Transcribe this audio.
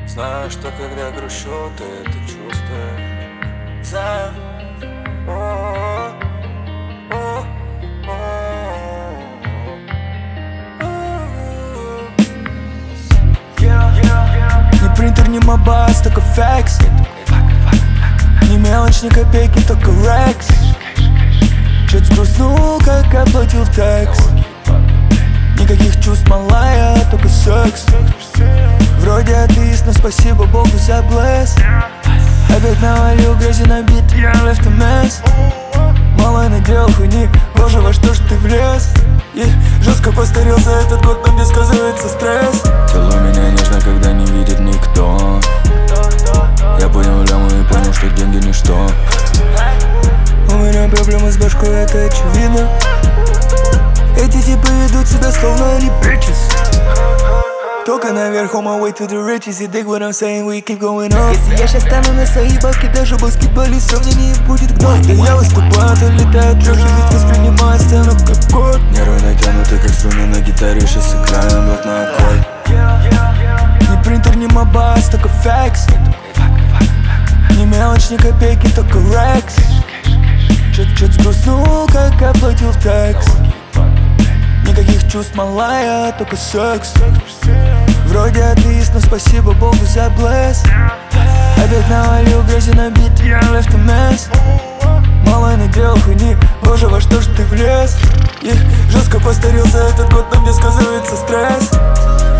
Знаю, что когда грущу, ты это чувствуешь. Знаю. Не принтер, не мобайс, только факс. Не мелочь, ни копейки, только рекс. Чуть сгрустнул, как оплатил текс. Никаких чувств, малая, только секс. Вроде атеист, но спасибо Богу за блесс. Опять навалил грязи на бит, я left a mess. Малой наделал хуйни, боже, во что ж ты влез? Жестко постарел за этот год, но мне сказывается стресс. Целуй меня нежно, когда не видит никто. Я понял ляму и понял, что деньги ничто. У меня проблемы с башкой, это очевидно. Эти типы ведут себя словно репичес. Только наверх, on my way to the riches. You dig what I'm saying, we keep going up. Если я щас стану на свои бабки, даже баскетболист сомнений будет гнать. Да я выступаю, то летают трёхи, ведь воспринимаю сцену как код. Нервы натянуты, как струны на гитаре, щас играю блатной аккорд. Не принтер, не мобайс, только факс. Не мелочь, ни копейки, только рекс. Чуть сгрустнул, как оплатил текс. Никаких чувств, малая, только секс. Вроде атеист, но спасибо Богу за блесс. Опять навалил грязи на бит, я left a mess. Малой наделал хуйни, боже, во что ж ты влез? Жестко постарел за этот год, но мне сказывается стресс.